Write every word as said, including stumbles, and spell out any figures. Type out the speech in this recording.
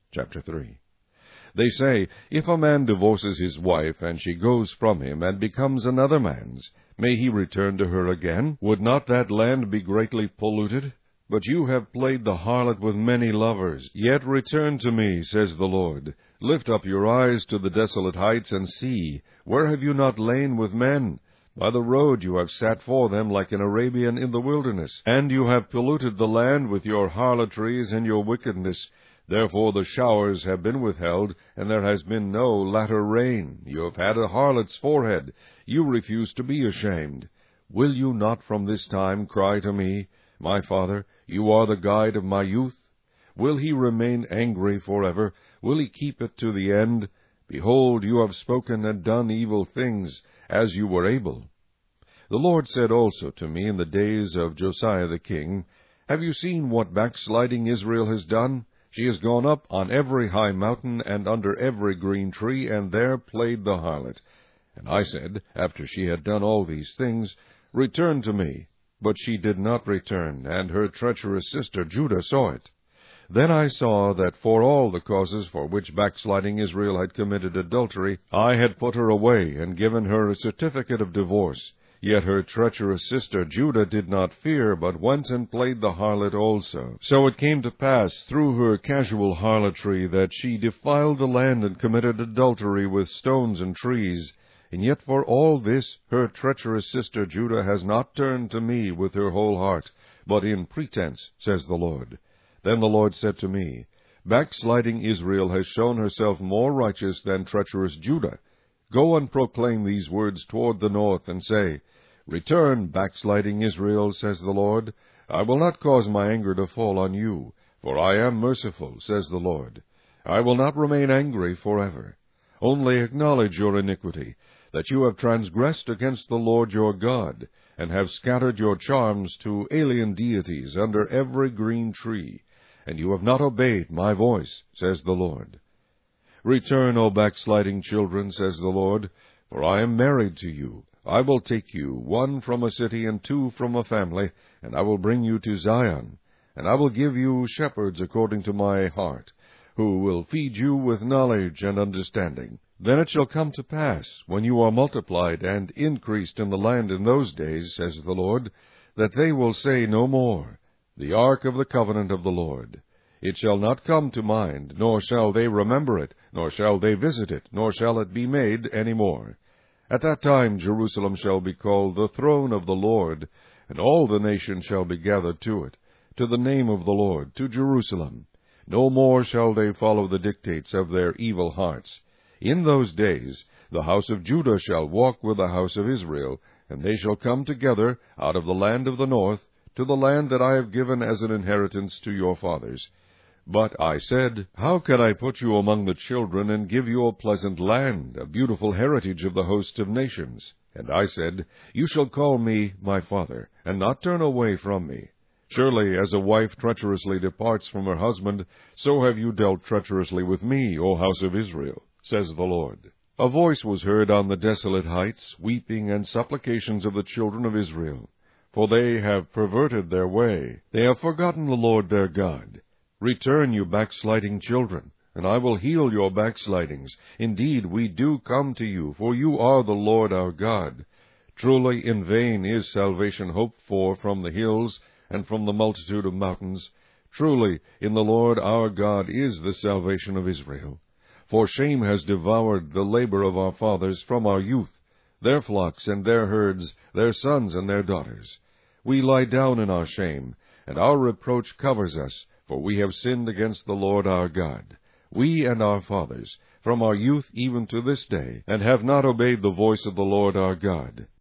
Chapter three. They say, if a man divorces his wife, and she goes from him, and becomes another man's, may he return to her again? Would not that land be greatly polluted? But you have played the harlot with many lovers. Yet return to me, says the Lord. Lift up your eyes to the desolate heights, and see, where have you not lain with men? By the road you have sat for them like an Arabian in the wilderness, and you have polluted the land with your harlotries and your wickedness. Therefore the showers have been withheld, and there has been no latter rain. You have had a harlot's forehead. You refuse to be ashamed. Will you not from this time cry to me, My Father, you are the guide of my youth? Will he remain angry forever? Will he keep it to the end? Behold, you have spoken and done evil things, as you were able. The Lord said also to me in the days of Josiah the king, Have you seen what backsliding Israel has done? She has gone up on every high mountain and under every green tree, and there played the harlot. And I said, after she had done all these things, Return to me. But she did not return, and her treacherous sister Judah saw it. Then I saw that for all the causes for which backsliding Israel had committed adultery, I had put her away, and given her a certificate of divorce. Yet her treacherous sister Judah did not fear, but went and played the harlot also. So it came to pass, through her casual harlotry, that she defiled the land and committed adultery with stones and trees. And yet for all this her treacherous sister Judah has not turned to me with her whole heart, but in pretense, says the Lord. Then the Lord said to me, Backsliding Israel has shown herself more righteous than treacherous Judah. Go and proclaim these words toward the north, and say, Return, backsliding Israel, says the Lord. I will not cause my anger to fall on you, for I am merciful, says the Lord. I will not remain angry forever. Only acknowledge your iniquity, that you have transgressed against the Lord your God, and have scattered your charms to alien deities under every green tree, and you have not obeyed my voice, says the Lord. Return, O backsliding children, says the Lord, for I am married to you. I will take you, one from a city and two from a family, and I will bring you to Zion. And I will give you shepherds according to my heart, who will feed you with knowledge and understanding. Then it shall come to pass, when you are multiplied and increased in the land in those days, says the Lord, that they will say no more, The ark of the covenant of the Lord. It shall not come to mind, nor shall they remember it, nor shall they visit it, nor shall it be made any more. At that time Jerusalem shall be called the throne of the Lord, and all the nations shall be gathered to it, to the name of the Lord, to Jerusalem. No more shall they follow the dictates of their evil hearts. In those days the house of Judah shall walk with the house of Israel, and they shall come together out of the land of the north, to the land that I have given as an inheritance to your fathers. But I said, How can I put you among the children, and give you a pleasant land, a beautiful heritage of the host of nations? And I said, You shall call me my father, and not turn away from me. Surely, as a wife treacherously departs from her husband, so have you dealt treacherously with me, O house of Israel, says the Lord. A voice was heard on the desolate heights, weeping and supplications of the children of Israel. For they have perverted their way, they have forgotten the Lord their God. Return, you backsliding children, and I will heal your backslidings. Indeed, we do come to you, for you are the Lord our God. Truly in vain is salvation hoped for from the hills, and from the multitude of mountains. Truly in the Lord our God is the salvation of Israel. For shame has devoured the labor of our fathers from our youth, their flocks and their herds, their sons and their daughters. We lie down in our shame, and our reproach covers us, for we have sinned against the Lord our God, we and our fathers, from our youth even to this day, and have not obeyed the voice of the Lord our God.